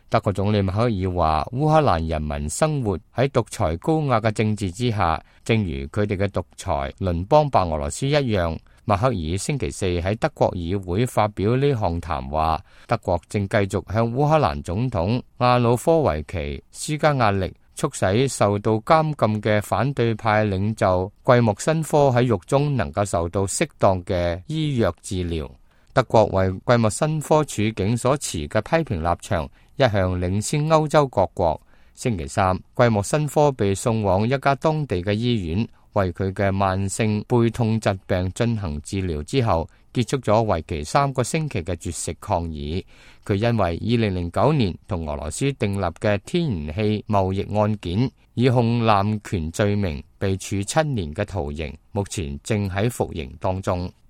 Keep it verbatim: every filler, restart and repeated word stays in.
德國總理默克爾話，烏克蘭人民生活喺獨裁高壓嘅政治之下，正如佢哋嘅獨裁鄰邦白俄羅斯一樣。默克爾星期四喺德國議會發表呢項談話，德國正繼續向烏克蘭總統亞努科維奇施加壓力，促使受到監禁嘅反對派領袖季莫申科喺獄中能夠受到適當嘅醫藥治療。德國為季莫申科處境所持嘅批評立場一向領先歐洲各國。星期三，季莫申科被送往一家當地嘅醫院，為佢嘅慢性背痛疾病進行治療之後，結束咗為期三個星期嘅絕食抗議。佢因為二零零九年同俄羅斯訂立嘅天然氣貿易案件，以控濫權罪名被處七年嘅徒刑，目前正喺服刑當中。